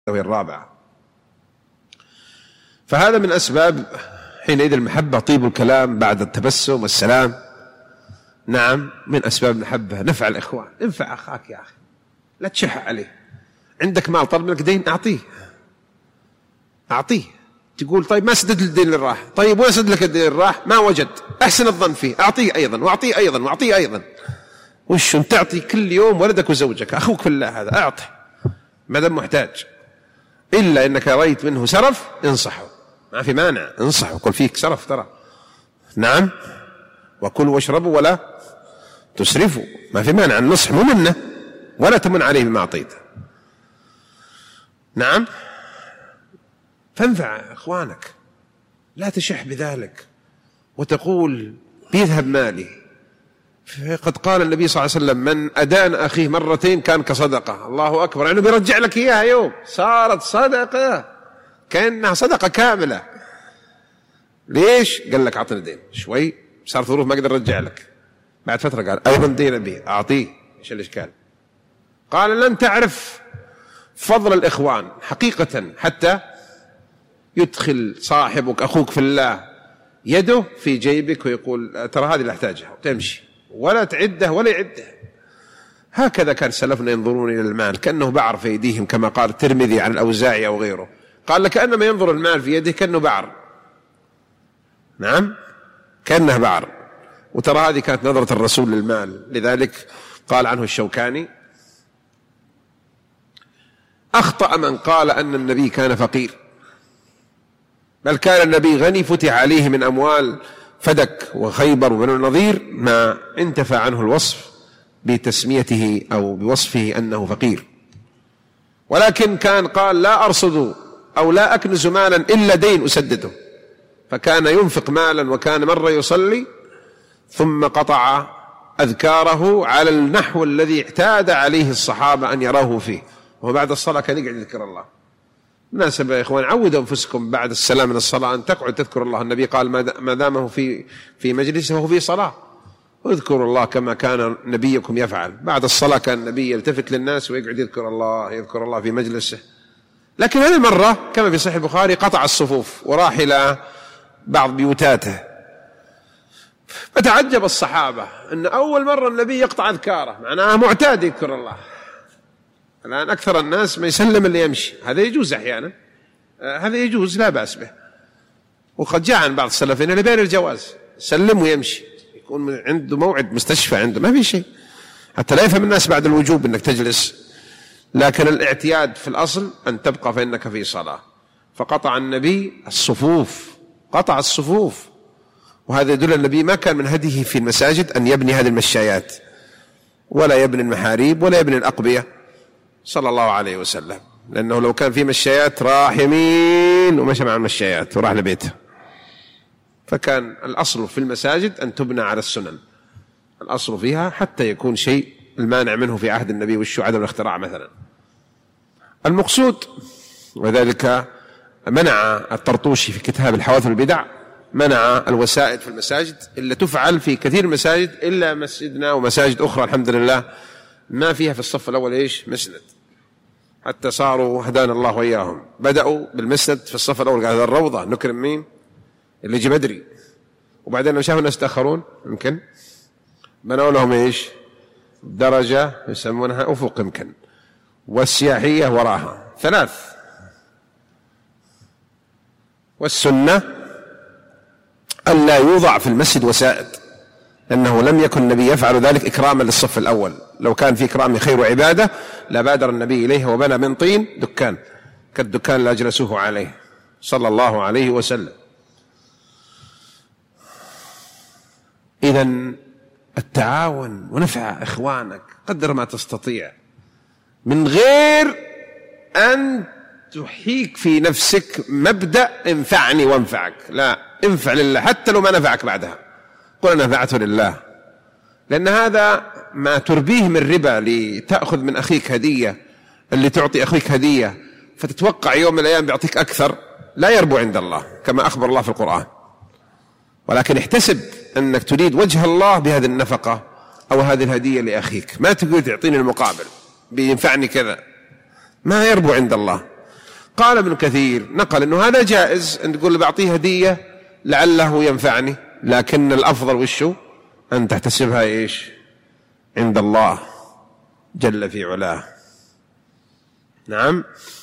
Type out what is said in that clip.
وهي الرابعة. فهذا من أسباب حينئذ المحبة طيب الكلام بعد التبسم والسلام. نعم، من أسباب المحبة نفع الإخوان. انفع أخاك يا أخي، لا تشح عليه. عندك مال طلب منك دين، أعطيه. تقول طيب ما سدد الدين اللي راح، طيب وين سدد لك الدين اللي راح؟ ما وجد، أحسن الظن فيه، أعطيه أيضا وأعطيه أيضا وأعطيه أيضا. وش تعطي كل يوم ولدك وزوجك، أخوك في الله هذا أعطه ما دام محتاج. إلا إنك رأيت منه سرف انصحه، ما في مانع، انصحه قل فيك سرف ترى. نعم، وكلوا واشربوا ولا تسرفوا، ما في مانع، النصح مو منه، ولا تمن عليه بما أعطيته. نعم، فانفع إخوانك، لا تشح بذلك وتقول بيذهب مالي. قد قال النبي صلى الله عليه وسلم من أدان أخيه مرتين كان كصدقة. الله أكبر، يعني بيرجع لك إياها يوم، صارت صدقة كأنها صدقة كاملة. ليش؟ قال لك أعطني دين شوي، صار ظروف ما أقدر أرجع لك. بعد فترة قال أيضا دين به، أعطيه. إيش الإشكال؟ قال لن تعرف فضل الإخوان حقيقة حتى يدخل صاحبك أخوك في الله يده في جيبك ويقول ترى هذه اللي أحتاجها، وتمشي ولا تعده ولا يعده. هكذا كان سلفنا ينظرون إلى المال كأنه بعر في أيديهم، كما قال الترمذي عن الأوزاعي أو غيره، قال لكأنما ينظر المال في يده كأنه بعر. نعم، كأنه بعر. وترى هذه كانت نظرة الرسول للمال. لذلك قال عنه الشوكاني أخطأ من قال أن النبي كان فقير، بل كان النبي غني فتح عليه من أموال فدك وخيبر وبنو النضير ما انتفى عنه الوصف بتسميته أو بوصفه أنه فقير. ولكن كان قال لا أرصد أو لا أكنز مالا إلا دين أسدده، فكان ينفق مالا. وكان مرة يصلي ثم قطع أذكاره على النحو الذي اعتاد عليه الصحابة أن يروه فيه، وبعد الصلاة كان يقعد يذكر الله. مناسبة يا إخوان، عودوا أنفسكم بعد السلام من الصلاة أن تقعد تذكر الله. النبي قال ما دامه في مجلسه وهو في صلاة اذكروا الله كما كان نبيكم يفعل. بعد الصلاة كان النبي يلتفت للناس ويقعد يذكر الله في مجلسه. لكن هذه المرة كما في صحيح البخاري قطع الصفوف وراح إلى بعض بيوتاته، فتعجب الصحابة أن أول مرة النبي يقطع أذكاره، معناه معتاد يذكر الله. الآن أكثر الناس ما يسلم اللي يمشي، هذا يجوز أحيانا، هذا يجوز لا بأس به. وقد جاء عن بعض السلفين لبين الجواز، سلم ويمشي، يكون عنده موعد مستشفى عنده ما في شيء، حتى لا يفهم الناس بعد الوجوب أنك تجلس. لكن الاعتياد في الأصل أن تبقى فإنك في صلاة. فقطع النبي الصفوف، قطع الصفوف. وهذا يدل النبي ما كان من هديه في المساجد أن يبني هذه المشايات ولا يبني المحاريب ولا يبني الأقبية صلى الله عليه وسلم، لأنه لو كان في مشايات راح يمين ومشى مع المشايات وراح لبيته. فكان الأصل في المساجد أن تبنى على السنن، الأصل فيها حتى يكون شيء المانع منه في عهد النبي والشو عدم الاختراع مثلا. المقصود، وذلك منع الطرطوشي في كتاب الحوادث والبدع، منع الوسائد في المساجد إلا تفعل في كثير المساجد إلا مسجدنا ومساجد أخرى الحمد لله ما فيها في الصف الأول إيش مسند، حتى صاروا هدانا الله وإياهم بدأوا بالمسند في الصف الأول، قال هذا الروضة نكرم مين اللي يجي بدري. وبعدين لو شافوا الناس تأخرون يمكن بنوا لهم إيش درجة يسمونها أفق يمكن، والسياحية وراها 3. والسنة ألا يوضع في المسجد وسائد، لأنه لم يكن النبي يفعل ذلك إكراما للصف الأول. لو كان في إكرام خير وعبادة لبادر النبي إليها وبنى من طين دكان كالدكان اللي أجلسوه عليه صلى الله عليه وسلم. إذن التعاون ونفع إخوانك قدر ما تستطيع من غير أن تحيك في نفسك مبدأ انفعني وانفعك، لا، انفع لله حتى لو ما نفعك بعدها، قل نفعته لله. لأن هذا ما تربيه من ربا لتأخذ من أخيك هدية، اللي تعطي أخيك هدية فتتوقع يوم من الأيام بيعطيك أكثر، لا يربو عند الله كما أخبر الله في القرآن. ولكن احتسب أنك تريد وجه الله بهذه النفقة أو هذه الهدية لأخيك، ما تقول تعطيني المقابل بينفعني كذا، ما يربو عند الله. قال ابن كثير نقل أنه هذا جائز، أن تقول بعطيه هدية لعله ينفعني، لكن الأفضل وشه أن تحتسبها إيش عند الله جل في علاه. نعم.